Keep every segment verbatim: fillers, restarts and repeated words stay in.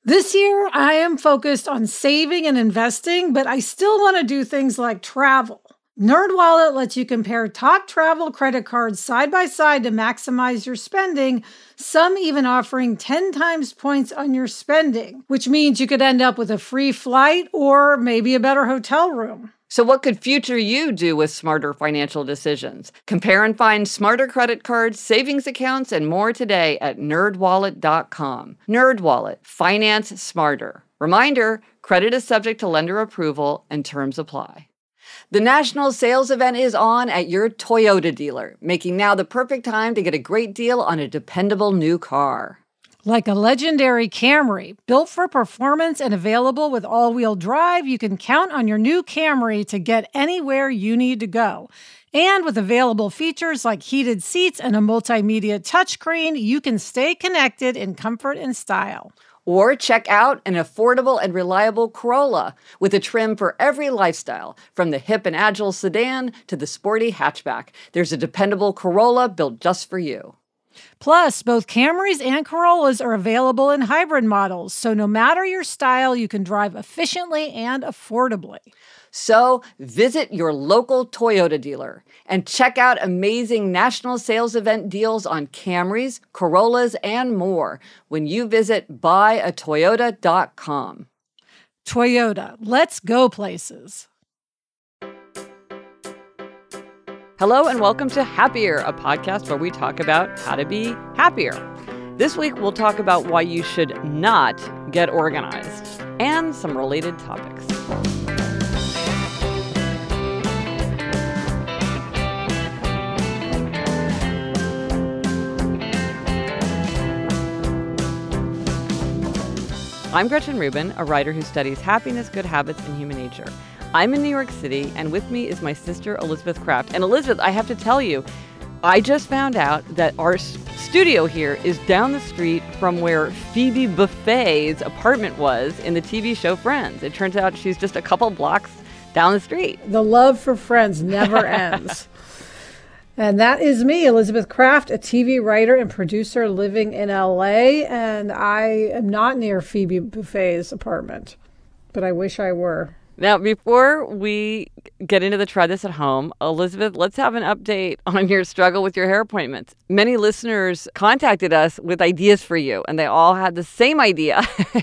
This year, I am focused on saving and investing, but I still want to do things like travel. NerdWallet lets you compare top travel credit cards side by side to maximize your spending, some even offering ten times points on your spending, which means you could end up with a free flight or maybe a better hotel room. So what could future you do with smarter financial decisions? Compare and find smarter credit cards, savings accounts, and more today at nerd wallet dot com. NerdWallet. Finance smarter. Reminder, credit is subject to lender approval and terms apply. The national sales event is on at your Toyota dealer, making now the perfect time to get a great deal on a dependable new car. Like a legendary Camry, built for performance and available with all-wheel drive, you can count on your new Camry to get anywhere you need to go. And with available features like heated seats and a multimedia touchscreen, you can stay connected in comfort and style. Or check out an affordable and reliable Corolla with a trim for every lifestyle, from the hip and agile sedan to the sporty hatchback. There's a dependable Corolla built just for you. Plus, both Camrys and Corollas are available in hybrid models, so no matter your style, you can drive efficiently and affordably. So visit your local Toyota dealer and check out amazing national sales event deals on Camrys, Corollas, and more when you visit buy a toyota dot com. Toyota, let's go places. Hello and welcome to Happier, a podcast where we talk about how to be happier. This week, we'll talk about why you should not get organized and some related topics. I'm Gretchen Rubin, a writer who studies happiness, good habits, and human nature. I'm in New York City, and with me is my sister, Elizabeth Kraft. And Elizabeth, I have to tell you, I just found out that our s- studio here is down the street from where Phoebe Buffay's apartment was in the T V show Friends. It turns out she's just a couple blocks down the street. The love for Friends never ends. And that is me, Elizabeth Kraft, a T V writer and producer living in L A. And I am not near Phoebe Buffay's apartment, but I wish I were. Now, before we get into the try this at home, Elizabeth, let's have an update on your struggle with your hair appointments. Many listeners contacted us with ideas for you, and they all had the same idea.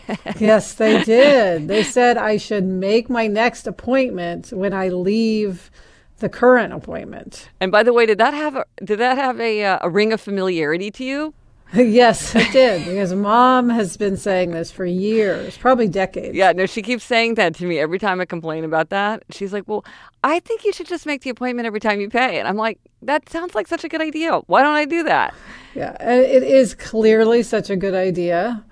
Yes, they did. They said I should make my next appointment when I leave the current appointment. And by the way, did that have a, did that have a, uh, a ring of familiarity to you? Yes, it did, because Mom has been saying this for years, probably decades. Yeah, no, she keeps saying that to me every time I complain about that. She's like, well, I think you should just make the appointment every time you pay. And I'm like, that sounds like such a good idea. Why don't I do that? Yeah, it is clearly such a good idea.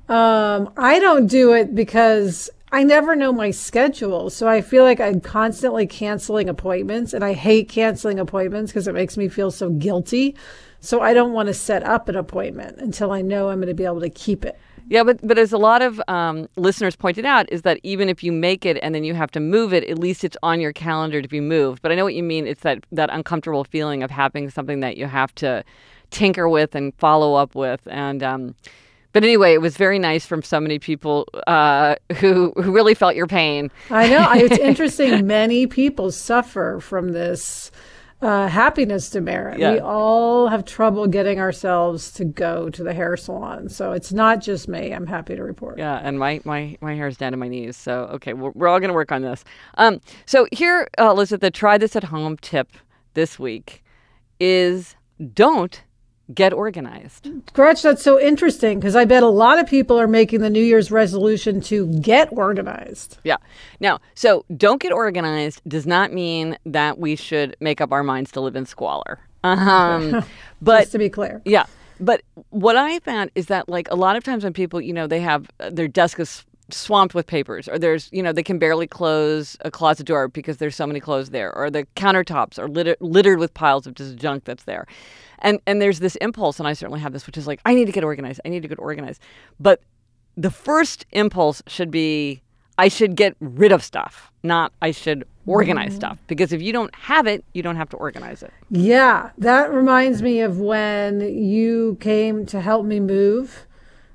Um, I don't do it because I never know my schedule. So I feel like I'm constantly canceling appointments, and I hate canceling appointments because it makes me feel so guilty. So I don't want to set up an appointment until I know I'm going to be able to keep it. Yeah, but but as a lot of um, listeners pointed out, is that even if you make it and then you have to move it, at least it's on your calendar to be moved. But I know what you mean. It's that, that uncomfortable feeling of having something that you have to tinker with and follow up with. And um, but anyway, it was very nice from so many people uh, who, who really felt your pain. I know. It's interesting. Many people suffer from this Uh, happiness demerit. Yeah. We all have trouble getting ourselves to go to the hair salon. So it's not just me, I'm happy to report. Yeah, and my, my, my hair is down to my knees. So, okay, we're, we're all going to work on this. Um, so here, uh, Elizabeth, the try this at home tip this week is don't get organized. Gretch, that's so interesting because I bet a lot of people are making the New Year's resolution to get organized. Yeah. Now, so don't get organized does not mean that we should make up our minds to live in squalor. Um, but Just to be clear. Yeah. But what I found is that, like, a lot of times when people, you know, they have uh, their desk is swamped with papers, or there's, you know, they can barely close a closet door because there's so many clothes there, or the countertops are litter- littered with piles of just junk that's there. And and there's this impulse, and I certainly have this, which is like, I need to get organized. I need to get organized. But the first impulse should be, I should get rid of stuff, not I should organize mm. stuff. Because if you don't have it, you don't have to organize it. Yeah, that reminds me of when you came to help me move.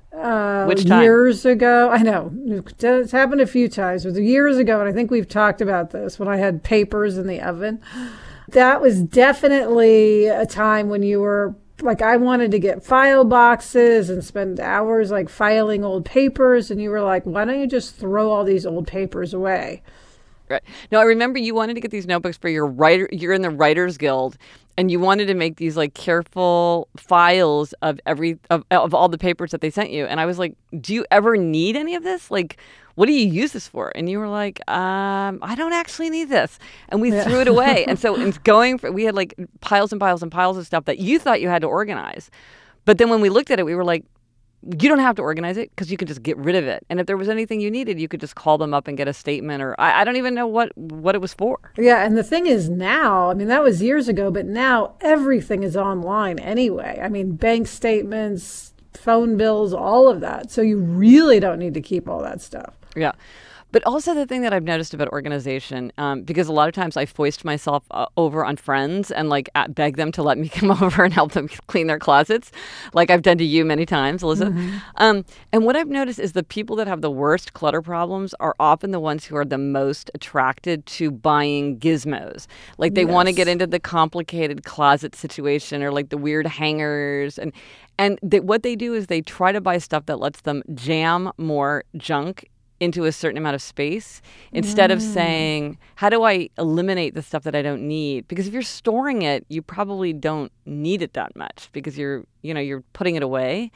Uh, Which time? Years ago. I know. It's happened a few times. It was years ago, and I think we've talked about this when I had papers in the oven. That was definitely a time when you were, like, I wanted to get file boxes and spend hours, like, filing old papers, and you were like, why don't you just throw all these old papers away? Right. No, I remember you wanted to get these notebooks for your writer. You're in the Writers Guild, and you wanted to make these like careful files of every of, of all the papers that they sent you. And I was like, "Do you ever need any of this? Like, what do you use this for?" And you were like, um, "I don't actually need this," and we yeah. threw it away. And so it's going for, we had like piles and piles and piles of stuff that you thought you had to organize, but then when we looked at it, we were like, you don't have to organize it because you can just get rid of it. And if there was anything you needed, you could just call them up and get a statement, or I, I don't even know what, what it was for. Yeah. And the thing is now, I mean, that was years ago, but now everything is online anyway. I mean, bank statements, phone bills, all of that. So you really don't need to keep all that stuff. Yeah. But also the thing that I've noticed about organization, um, because a lot of times I foist myself uh, over on friends and like at, beg them to let me come over and help them clean their closets, like I've done to you many times, Elizabeth. Mm-hmm. Um, and what I've noticed is the people that have the worst clutter problems are often the ones who are the most attracted to buying gizmos. Like they yes. want to get into the complicated closet situation or like the weird hangers. And, and they, what they do is they try to buy stuff that lets them jam more junk into a certain amount of space instead mm. of saying, how do I eliminate the stuff that I don't need? Because if you're storing it, you probably don't need it that much because you're, you know, you're putting it away.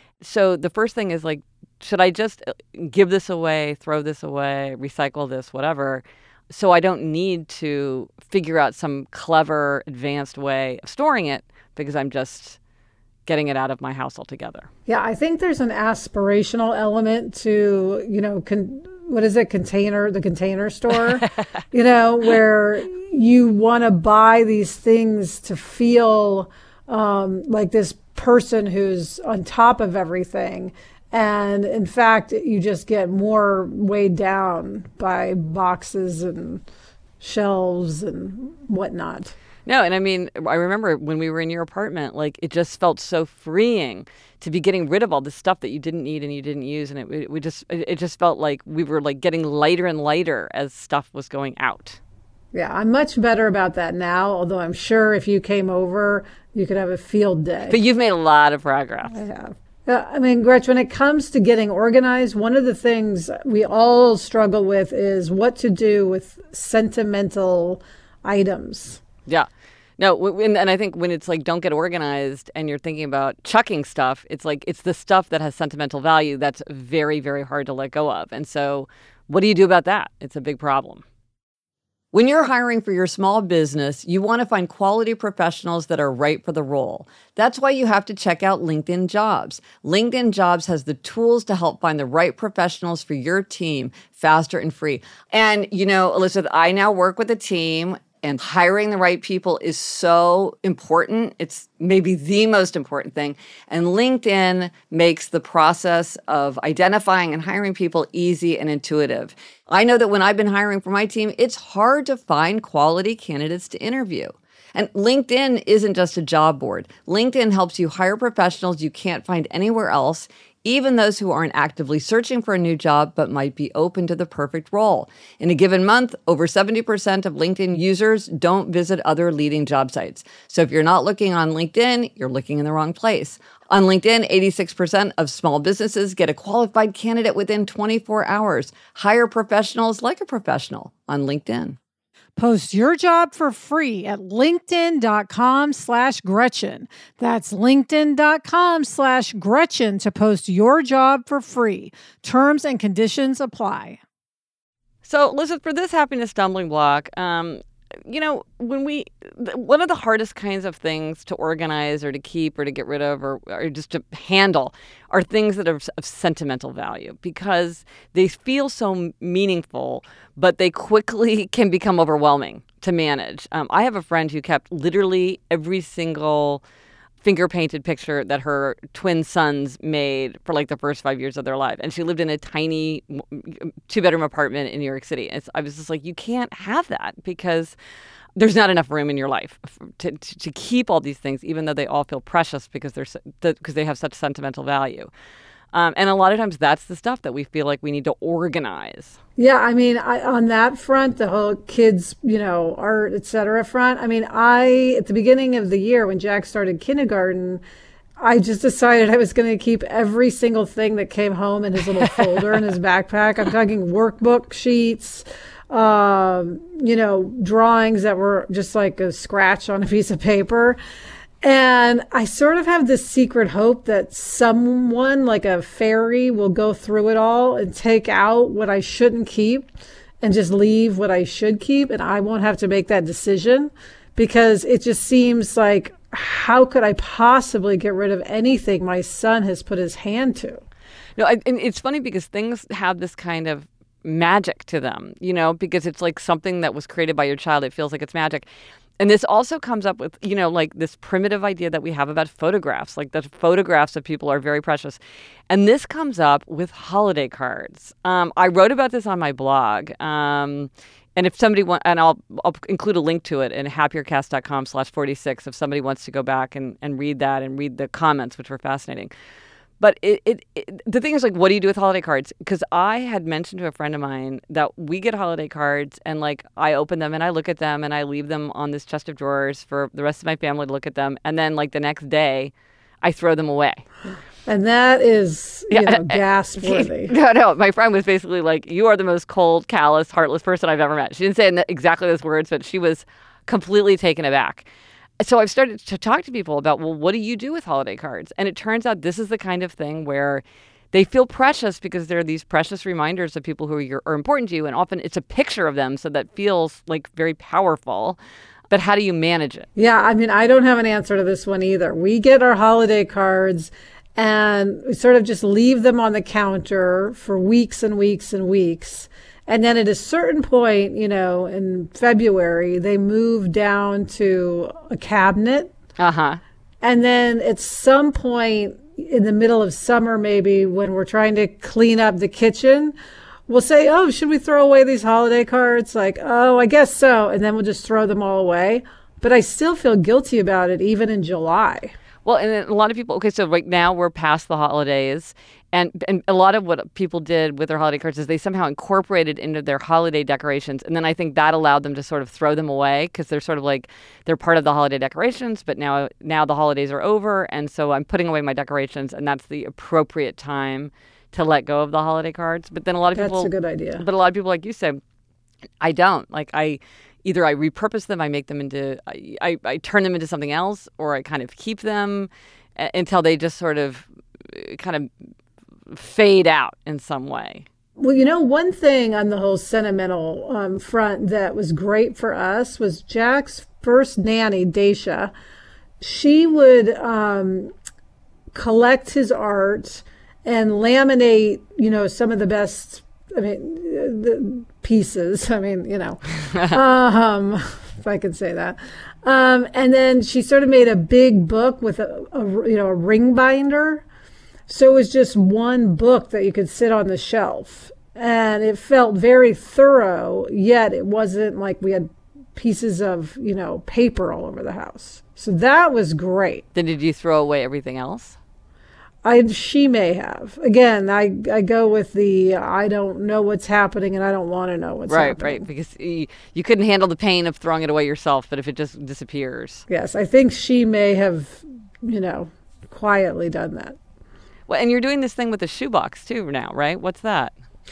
So the first thing is like, should I just give this away, throw this away, recycle this, whatever, so I don't need to figure out some clever, advanced way of storing it because I'm just getting it out of my house altogether. Yeah, I think there's an aspirational element to, you know, con- what is it, container, the Container Store, you know, where you want to buy these things to feel um, like this person who's on top of everything. And in fact, you just get more weighed down by boxes and shelves and whatnot. No, and I mean, I remember when we were in your apartment, like it just felt so freeing to be getting rid of all this stuff that you didn't need and you didn't use, and it it, we just it just felt like we were like getting lighter and lighter as stuff was going out. Yeah, I'm much better about that now. Although I'm sure if you came over, you could have a field day. But you've made a lot of progress. I have. Yeah, I mean, Gretch, when it comes to getting organized, one of the things we all struggle with is what to do with sentimental items. Yeah. No, and I think when it's like don't get organized and you're thinking about chucking stuff, it's like it's the stuff that has sentimental value that's very, very hard to let go of. And so what do you do about that? It's a big problem. When you're hiring for your small business, you want to find quality professionals that are right for the role. That's why you have to check out LinkedIn Jobs. LinkedIn Jobs has the tools to help find the right professionals for your team faster and free. And, you know, Elizabeth, I now work with a team. And hiring the right people is so important. It's maybe the most important thing. And LinkedIn makes the process of identifying and hiring people easy and intuitive. I know that when I've been hiring for my team, it's hard to find quality candidates to interview. And LinkedIn isn't just a job board. LinkedIn helps you hire professionals you can't find anywhere else, even those who aren't actively searching for a new job but might be open to the perfect role. In a given month, over seventy percent of LinkedIn users don't visit other leading job sites. So if you're not looking on LinkedIn, you're looking in the wrong place. On LinkedIn, eighty-six percent of small businesses get a qualified candidate within twenty-four hours. Hire professionals like a professional on LinkedIn. Post your job for free at linkedin.com slash Gretchen. That's linkedin.com slash Gretchen to post your job for free. Terms and conditions apply. So, Elizabeth, for this happiness stumbling block, um, you know, when we, one of the hardest kinds of things to organize or to keep or to get rid of or, or just to handle are things that are of sentimental value because they feel so meaningful, but they quickly can become overwhelming to manage. Um, I have a friend who kept literally every single finger-painted picture that her twin sons made for like the first five years of their life. And she lived in a tiny two-bedroom apartment in New York City. And I was just like, you can't have that because there's not enough room in your life to, to, to keep all these things, even though they all feel precious because they're because they have such sentimental value. Um, and a lot of times that's the stuff that we feel like we need to organize. Yeah, I mean, I, on that front, the whole kids, you know, art, et cetera front, I mean, I, at the beginning of the year when Jack started kindergarten, I just decided I was going to keep every single thing that came home in his little folder in his backpack. I'm talking workbook sheets, um, you know, drawings that were just like a scratch on a piece of paper. And I sort of have this secret hope that someone like a fairy will go through it all and take out what I shouldn't keep and just leave what I should keep. And I won't have to make that decision, because it just seems like, how could I possibly get rid of anything my son has put his hand to? No, I, and it's funny because things have this kind of magic to them, you know, because it's like something that was created by your child. It feels like it's magic. And this also comes up with, you know, like this primitive idea that we have about photographs, like that photographs of people are very precious. And this comes up with holiday cards. Um, I wrote about this on my blog. Um, and if somebody wants, and I'll, I'll include a link to it in happiercast.com slash 46 if somebody wants to go back and, and read that and read the comments, which were fascinating. But it, it, it, the thing is, like, what do you do with holiday cards? Because I had mentioned to a friend of mine that we get holiday cards, and, like, I open them and I look at them and I leave them on this chest of drawers for the rest of my family to look at them. And then, like, the next day, I throw them away. And that is, you yeah, know, gasp worthy. No, no. My friend was basically like, you are the most cold, callous, heartless person I've ever met. She didn't say in exactly those words, but she was completely taken aback. So I've started to talk to people about, well, what do you do with holiday cards? And it turns out this is the kind of thing where they feel precious because they're these precious reminders of people who are, are important to you. And often it's a picture of them, so that feels like very powerful. But how do you manage it? Yeah, I mean, I don't have an answer to this one either. We get our holiday cards and we sort of just leave them on the counter for weeks and weeks and weeks. And then at a certain point, you know, in February, they move down to a cabinet. Uh-huh. And then at some point in the middle of summer, maybe when we're trying to clean up the kitchen, we'll say, oh, should we throw away these holiday cards? Like, oh, I guess so. And then we'll just throw them all away. But I still feel guilty about it, even in July. Well, and then a lot of people, okay, so right now we're past the holidays. And and a lot of what people did with their holiday cards is they somehow incorporated into their holiday decorations. And then I think that allowed them to sort of throw them away, because they're sort of like, they're part of the holiday decorations, but now now the holidays are over. And so I'm putting away my decorations, and that's the appropriate time to let go of the holiday cards. But then a lot of people... That's a good idea. But a lot of people, like you said, I don't. Like, I... Either I repurpose them, I make them into, I, I, I turn them into something else, or I kind of keep them uh, until they just sort of uh, kind of fade out in some way. Well, you know, one thing on the whole sentimental um, front that was great for us was Jack's first nanny, Daisha. She would um, collect his art and laminate, you know, some of the best, I mean, the pieces. I mean, you know, um, if I could say that. Um, and then she sort of made a big book with a, a, you know, a ring binder. So it was just one book that you could sit on the shelf. And it felt very thorough, yet it wasn't like we had pieces of, you know, paper all over the house. So that was great. Then did you throw away everything else? I, she may have. Again, I, I go with the, I don't know what's happening and I don't want to know what's right, happening. Right, right. Because you, you couldn't handle the pain of throwing it away yourself, but if it just disappears. Yes, I think she may have, you know, quietly done that. Well, and you're doing this thing with the shoebox too now, right? What's that?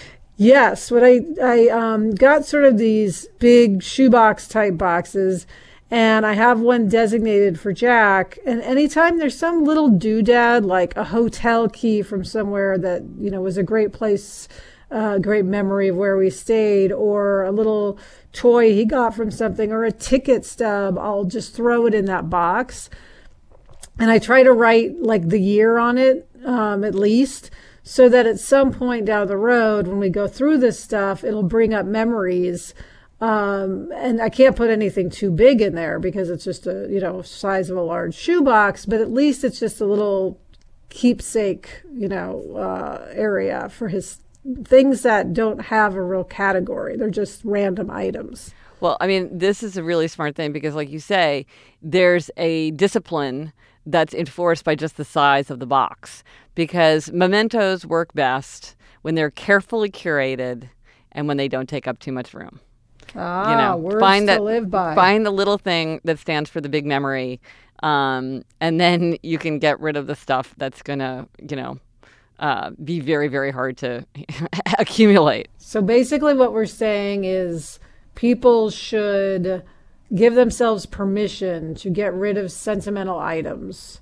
Yes, what I, I um, got sort of these big shoebox type boxes, and I have one designated for Jack. And anytime there's some little doodad, like a hotel key from somewhere that, you know, was a great place, a uh, great memory of where we stayed, or a little toy he got from something, or a ticket stub, I'll just throw it in that box. And I try to write like the year on it, um, at least, so that at some point down the road, when we go through this stuff, it'll bring up memories. Um, and I can't put anything too big in there because it's just a, you know, size of a large shoebox, but at least it's just a little keepsake, you know, uh, area for his things that don't have a real category. They're just random items. Well, I mean, this is a really smart thing because, like you say, there's a discipline that's enforced by just the size of the box, because mementos work best when they're carefully curated and when they don't take up too much room. Ah, you know, words find to that, live by. Find the little thing that stands for the big memory, um, and then you can get rid of the stuff that's going to, you know, uh, be very, very hard to accumulate. So basically what we're saying is people should give themselves permission to get rid of sentimental items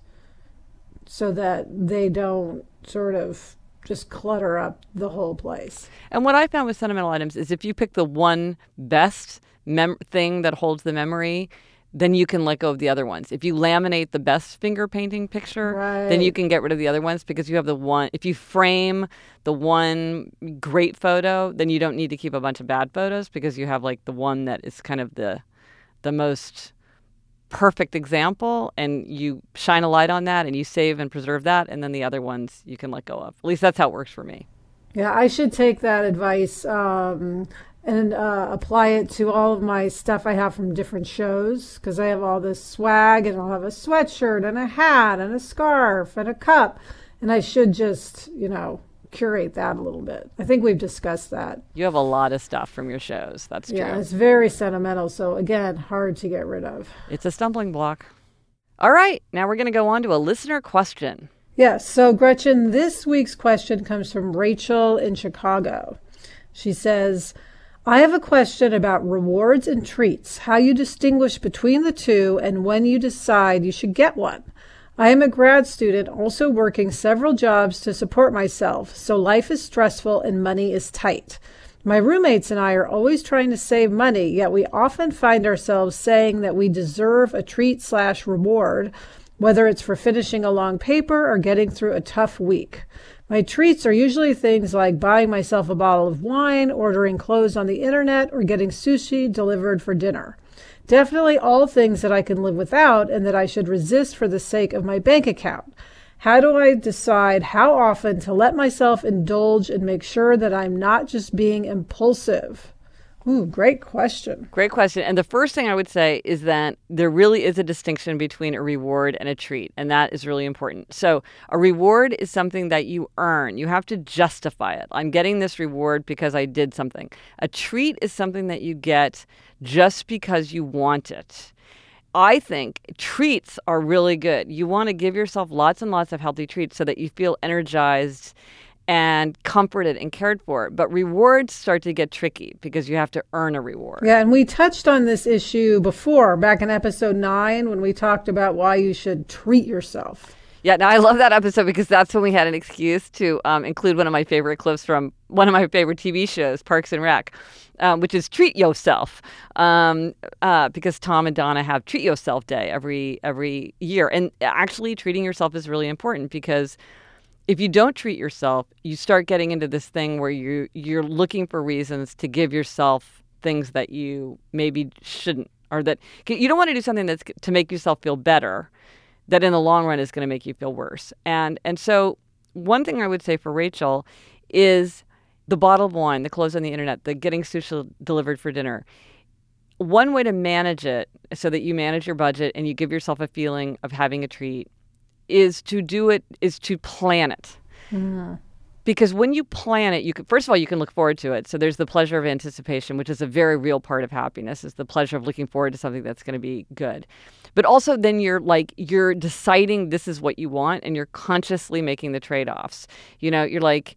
so that they don't sort of just clutter up the whole place. And what I found with sentimental items is if you pick the one best mem- thing that holds the memory, then you can let go of the other ones. If you laminate the best finger painting picture, right. then you can get rid of the other ones because you have the one. If you frame the one great photo, then you don't need to keep a bunch of bad photos because you have like the one that is kind of the the most perfect example, and you shine a light on that and you save and preserve that, and then the other ones you can let go of. At least that's how it works for me. Yeah, I should take that advice um, and uh, apply it to all of my stuff I have from different shows, because I have all this swag, and I'll have a sweatshirt and a hat and a scarf and a cup, and I should just, you know, curate that a little bit. I think we've discussed that. You have a lot of stuff from your shows. That's true. Yeah, it's very sentimental. So again, hard to get rid of. It's a stumbling block. All right, now we're going to go on to a listener question. Yes. So Gretchen, this week's question comes from Rachel in Chicago. She says, I have a question about rewards and treats, how you distinguish between the two and when you decide you should get one. I am a grad student also working several jobs to support myself, so life is stressful and money is tight. My roommates and I are always trying to save money, yet we often find ourselves saying that we deserve a treat slash reward, whether it's for finishing a long paper or getting through a tough week. My treats are usually things like buying myself a bottle of wine, ordering clothes on the internet, or getting sushi delivered for dinner. Definitely all things that I can live without and that I should resist for the sake of my bank account. How do I decide how often to let myself indulge and make sure that I'm not just being impulsive? Ooh, great question. Great question. And the first thing I would say is that there really is a distinction between a reward and a treat, and that is really important. So a reward is something that you earn. You have to justify it. I'm getting this reward because I did something. A treat is something that you get just because you want it. I think treats are really good. You want to give yourself lots and lots of healthy treats so that you feel energized and comforted and cared for. But rewards start to get tricky because you have to earn a reward. Yeah, and we touched on this issue before, back in episode nine, when we talked about why you should treat yourself. Yeah, now I love that episode because that's when we had an excuse to um, include one of my favorite clips from one of my favorite T V shows, Parks and Rec, um, which is Treat Yourself, um, uh, because Tom and Donna have Treat Yourself Day every every year. And actually, treating yourself is really important because if you don't treat yourself, you start getting into this thing where you you're looking for reasons to give yourself things that you maybe shouldn't, or that you don't want to do something that's to make yourself feel better, that in the long run is going to make you feel worse. And and so one thing I would say for Rachel is the bottle of wine, the clothes on the internet, the getting sushi delivered for dinner. One way to manage it so that you manage your budget and you give yourself a feeling of having a treat is to do it, is to plan it. Mm. Because when you plan it, you can, first of all, you can look forward to it. So there's the pleasure of anticipation, which is a very real part of happiness, is the pleasure of looking forward to something that's going to be good. But also then you're like, you're deciding this is what you want and you're consciously making the trade-offs. You know, you're like,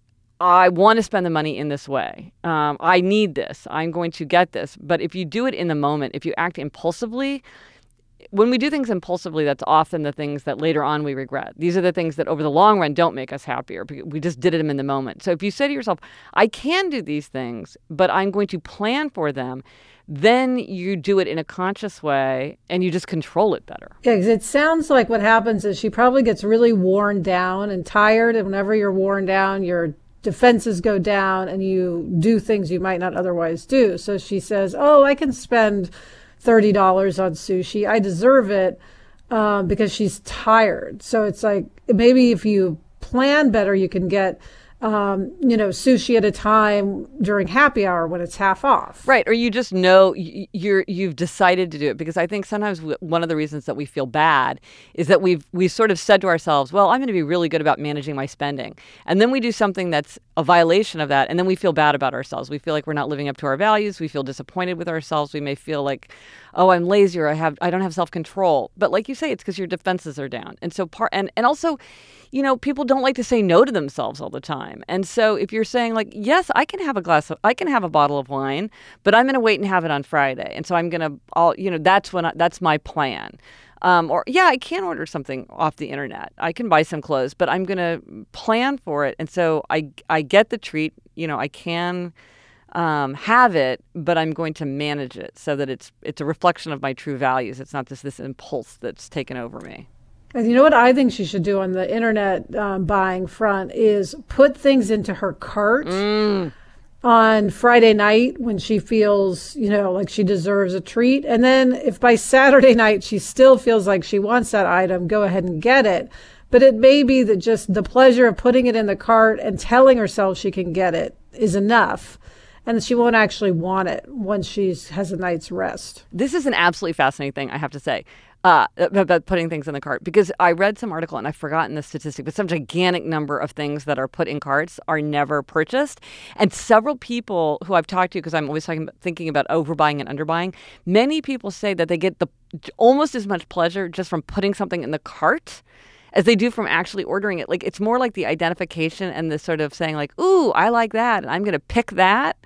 I want to spend the money in this way. Um, I need this. I'm going to get this. But if you do it in the moment, if you act impulsively, when we do things impulsively, that's often the things that later on we regret. These are the things that over the long run don't make us happier because we just did them in the moment. So if you say to yourself, I can do these things, but I'm going to plan for them, then you do it in a conscious way and you just control it better. Yeah, because it sounds like what happens is she probably gets really worn down and tired. And whenever you're worn down, your defenses go down and you do things you might not otherwise do. So she says, oh, I can spend thirty dollars on sushi. I deserve it um, because she's tired. So it's like maybe if you plan better, you can get um, you know, sushi at a time during happy hour when it's half off. Right. Or you just know you're, you've decided to do it. Because I think sometimes one of the reasons that we feel bad is that we've we sort of said to ourselves, well, I'm going to be really good about managing my spending. And then we do something that's a violation of that. And then we feel bad about ourselves. We feel like we're not living up to our values. We feel disappointed with ourselves. We may feel like, oh, I'm lazy or I have I don't have self-control. But like you say, it's because your defenses are down. And so part and, and also, you know, people don't like to say no to themselves all the time. And so if you're saying like, yes, I can have a glass of, I can have a bottle of wine, but I'm going to wait and have it on Friday. And so I'm going to, all you know, that's when I, that's my plan. Um, or yeah, I can order something off the internet. I can buy some clothes, but I'm going to plan for it. And so I, I get the treat, you know, I can um, have it, but I'm going to manage it so that it's, it's a reflection of my true values. It's not just this impulse that's taken over me. And you know what I think she should do on the internet um, buying front is put things into her cart Mm. on Friday night when she feels, you know, like she deserves a treat. And then if by Saturday night she still feels like she wants that item, go ahead and get it. But it may be that just the pleasure of putting it in the cart and telling herself she can get it is enough. And she won't actually want it once she has a night's rest. This is an absolutely fascinating thing, I have to say. Uh, about putting things in the cart, because I read some article and I've forgotten the statistic, but some gigantic number of things that are put in carts are never purchased. And several people who I've talked to, because I'm always talking, thinking about overbuying and underbuying, many people say that they get the almost as much pleasure just from putting something in the cart as they do from actually ordering it. Like, it's more like the identification and the sort of saying like, ooh, I like that, and I'm going to pick that.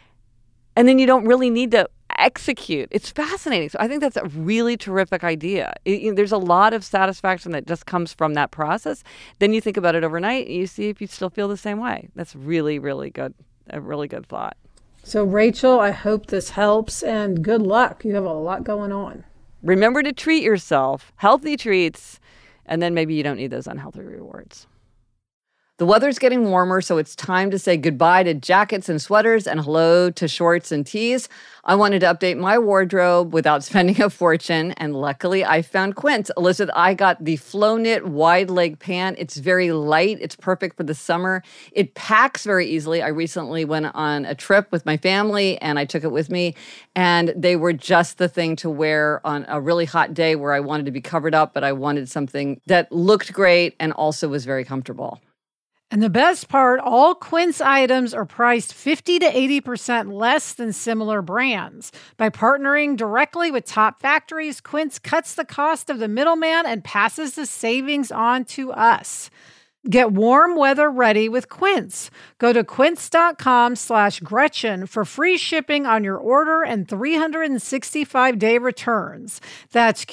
And then you don't really need to execute. It's fascinating. So I think that's a really terrific idea. It, you know, there's a lot of satisfaction that just comes from that process. Then you think about it overnight and you see if you still feel the same way. That's really, really good. A really good thought. So Rachel, I hope this helps and good luck. You have a lot going on. Remember to treat yourself, healthy treats, and then maybe you don't need those unhealthy rewards. The weather's getting warmer, so it's time to say goodbye to jackets and sweaters and hello to shorts and tees. I wanted to update my wardrobe without spending a fortune, and luckily I found Quince. Elizabeth, I got the Flow Knit wide leg pant. It's very light. It's perfect for the summer. It packs very easily. I recently went on a trip with my family, and I took it with me, and they were just the thing to wear on a really hot day where I wanted to be covered up, but I wanted something that looked great and also was very comfortable. And the best part, all Quince items are priced fifty to eighty percent less than similar brands. By partnering directly with top factories, Quince cuts the cost of the middleman and passes the savings on to us. Get warm weather ready with Quince. Go to quince.com slash Gretchen for free shipping on your order and three hundred sixty-five day returns. That's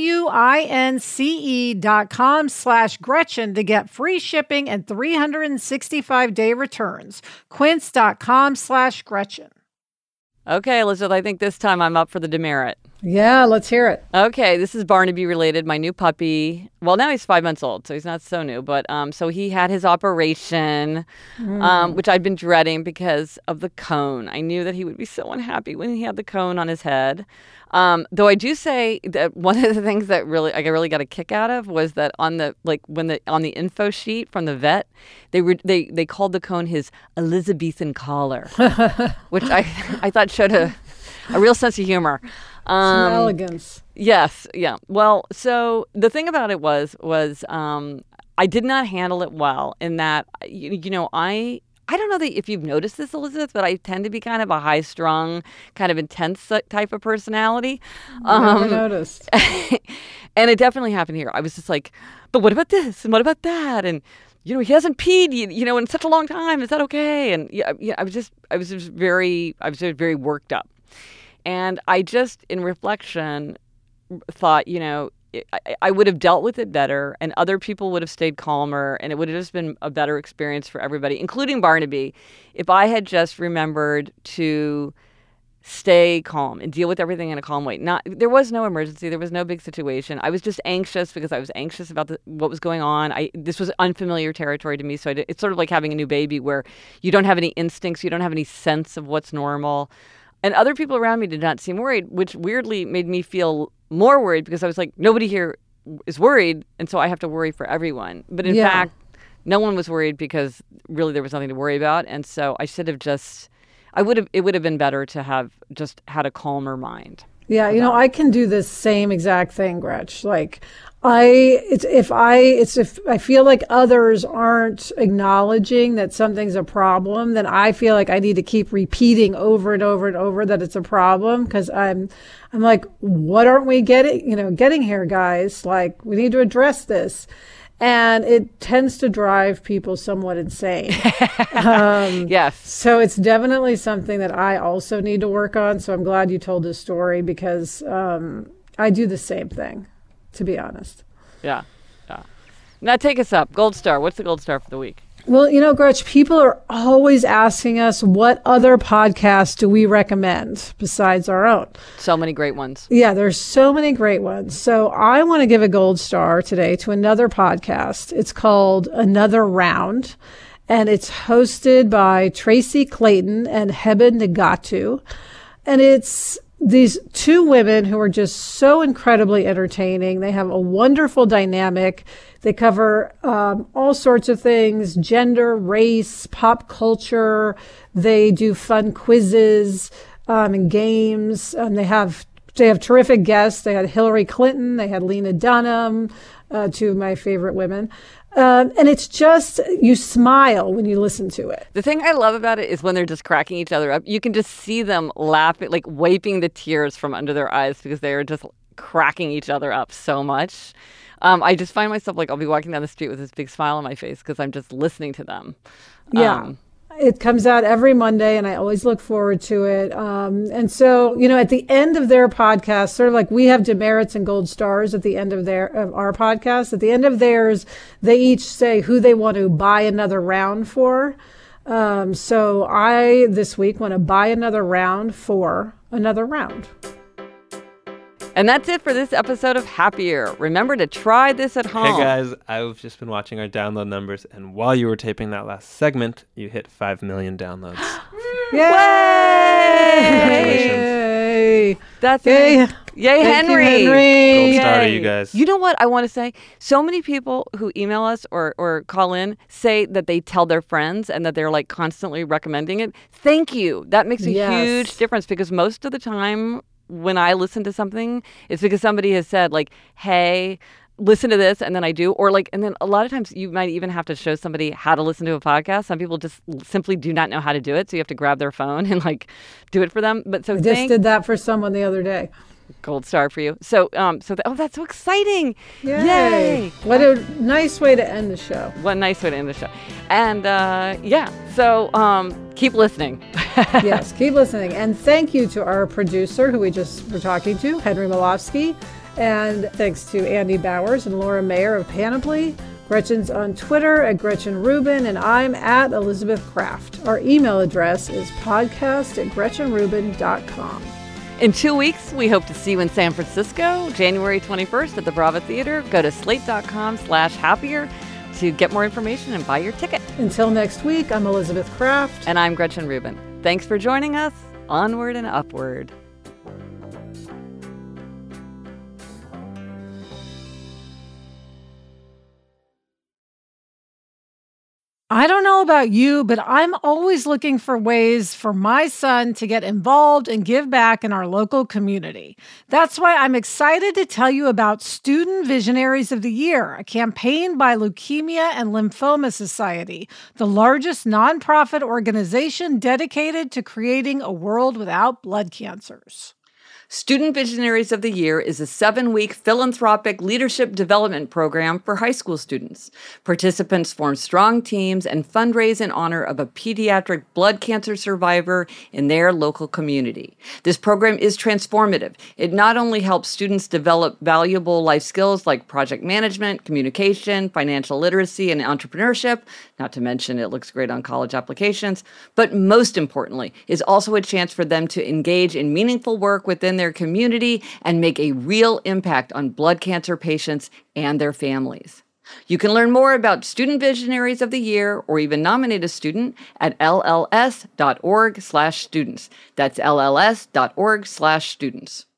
Q-U-I-N-C-E dot com slash Gretchen to get free shipping and three hundred sixty-five day returns. Quince.com slash Gretchen. Okay, Elizabeth, I think this time I'm up for the demerit. Yeah, let's hear it. Okay, this is Barnaby related, my new puppy. Well, now he's five months old, so he's not so new. But um, so he had his operation, mm. um, which I'd been dreading because of the cone. I knew that he would be so unhappy when he had the cone on his head. Um, though I do say that one of the things that really I really got a kick out of was that on the like when the on the info sheet from the vet, they were they they called the cone his Elizabethan collar, which I I thought showed a a real sense of humor. Um, Some elegance. Yes, yeah. Well, so the thing about it was, was um, I did not handle it well in that, you, you know, I, I don't know that if you've noticed this, Elizabeth, but I tend to be kind of a high-strung, kind of intense type of personality. I never noticed. And it definitely happened here. I was just like, but what about this? And what about that? And you know, he hasn't peed, you, you know, in such a long time. Is that okay? And yeah, yeah, I was just, I was just very, I was just very worked up. And I just, in reflection, thought, you know, I, I would have dealt with it better and other people would have stayed calmer and it would have just been a better experience for everybody, including Barnaby, if I had just remembered to stay calm and deal with everything in a calm way. Not, there was no emergency. There was no big situation. I was just anxious because I was anxious about the, what was going on. I This was unfamiliar territory to me. So I did, it's sort of like having a new baby where you don't have any instincts. You don't have any sense of what's normal. And other people around me did not seem worried, which weirdly made me feel more worried because I was like, nobody here is worried, and so I have to worry for everyone. But in yeah. fact, No one was worried because really there was nothing to worry about. And so I should have just, I would have, it would have been better to have just had a calmer mind. Yeah, you know, I can do this same exact thing, Gretch. Like, I, it's if I, it's if I feel like others aren't acknowledging that something's a problem, then I feel like I need to keep repeating over and over and over that it's a problem because I'm, I'm like, what aren't we getting, you know, getting here, guys? Like, we need to address this. And it tends to drive people somewhat insane. um, yes. So it's definitely something that I also need to work on. So I'm glad you told this story because um, I do the same thing, to be honest. Yeah. Yeah. Now take us up. Gold star. What's the gold star for the week? Well, you know, Gretch, people are always asking us what other podcasts do we recommend besides our own. So many great ones. Yeah, there's so many great ones. So I want to give a gold star today to another podcast. It's called Another Round, and it's hosted by Tracy Clayton and Heba Nagatu. And it's these two women who are just so incredibly entertaining. They have a wonderful dynamic. They cover um, all sorts of things, gender, race, pop culture. They do fun quizzes um, and games. Um, they have they have terrific guests. They had Hillary Clinton. They had Lena Dunham, uh, two of my favorite women. Um, and it's just, you smile when you listen to it. The thing I love about it is when they're just cracking each other up, you can just see them laughing, like wiping the tears from under their eyes because they are just cracking each other up so much. Um, I just find myself like, I'll be walking down the street with this big smile on my face because I'm just listening to them. Yeah. Um, It comes out every Monday, and I always look forward to it. Um, and so, you know, at the end of their podcast, sort of like we have demerits and gold stars at the end of their of our podcast. At the end of theirs, they each say who they want to buy another round for. Um, so I this week want to buy another round for another round. And that's it for this episode of Happier. Remember to try this at home. Hey guys, I've just been watching our download numbers, and while you were taping that last segment, you hit five million downloads. Yay! That's Yay! it. Yay, Thank Henry. you, Henry. Gold star to Yay. you guys. You know what I want to say? So many people who email us or, or call in say that they tell their friends and that they're like constantly recommending it. Thank you. That makes a Yes. huge difference because most of the time when I listen to something, it's because somebody has said like, hey, listen to this, and then I do. Or like, and then a lot of times you might even have to show somebody how to listen to a podcast. Some people just simply do not know how to do it. So you have to grab their phone and like do it for them. But so I just thank- did that for someone the other day. Gold star for you. So, um, so th- oh, that's so exciting! Yay. Yay! What a nice way to end the show. What a nice way to end the show. And uh, yeah, so um, keep listening. Yes, keep listening. And thank you to our producer who we just were talking to, Henry Malofsky. And thanks to Andy Bowers and Laura Mayer of Panoply. Gretchen's on Twitter at Gretchen Rubin, and I'm at Elizabeth Kraft. Our email address is podcast at gretchen rubin dot com. In two weeks, we hope to see you in San Francisco, January twenty-first at the Brava Theater. Go to slate.com slash happier to get more information and buy your ticket. Until next week, I'm Elizabeth Kraft. And I'm Gretchen Rubin. Thanks for joining us. Onward and upward. I don't know about you, but I'm always looking for ways for my son to get involved and give back in our local community. That's why I'm excited to tell you about Student Visionaries of the Year, a campaign by Leukemia and Lymphoma Society, the largest nonprofit organization dedicated to creating a world without blood cancers. Student Visionaries of the Year is a seven-week philanthropic leadership development program for high school students. Participants form strong teams and fundraise in honor of a pediatric blood cancer survivor in their local community. This program is transformative. It not only helps students develop valuable life skills like project management, communication, financial literacy, and entrepreneurship, not to mention it looks great on college applications, but most importantly, is also a chance for them to engage in meaningful work within their community and make a real impact on blood cancer patients and their families. You can learn more about Student Visionaries of the Year or even nominate a student at L L S dot org slash students. That's L L S dot org slash students.